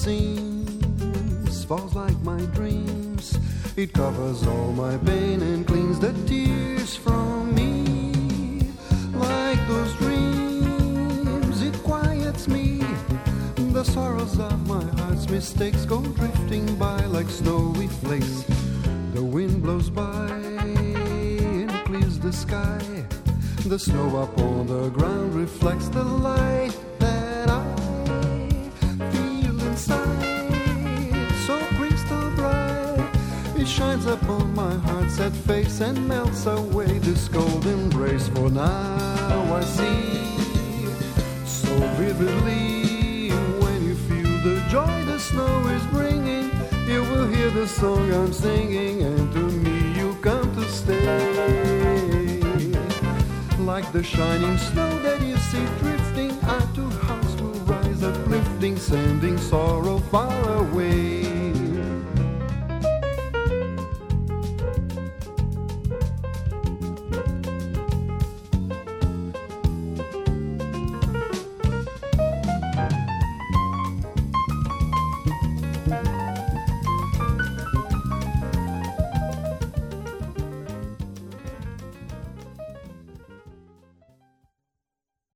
seems, falls like my dreams. It covers all my pain and cleans the tears from me. Like those dreams, it quiets me. The sorrows of my heart's mistakes go drifting by like snowy flakes. The wind blows by and clears the sky. The snow upon the ground reflects the light that I feel inside. So crystal bright, it shines upon my heart's sad face and melts away this cold embrace. For now I see so vividly, when you feel the joy the snow is bringing, you will hear the song I'm singing, and to me you come to stay. Like the shining snow that you see drifting, our two hearts will rise uplifting, sending sorrow far